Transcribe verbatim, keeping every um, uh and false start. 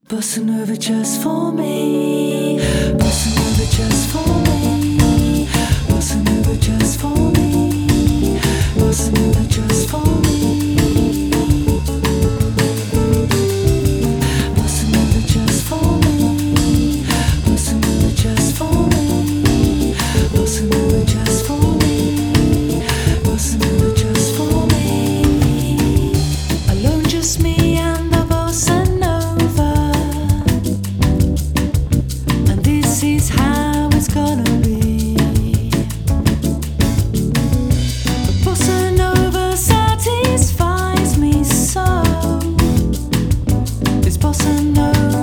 Bossa Nova just for me. Bossa Nova just for me. Bossa Nova just for me. Bossa Nova just for me. Bossa Nova just for me. Bossa Nova just for me. Bossa Nova just for me. Bossa Nova just for me. Alone, just me and the bossa nova. And this is how it's gonna be. The bossa nova satisfies me so. It's bossa nova.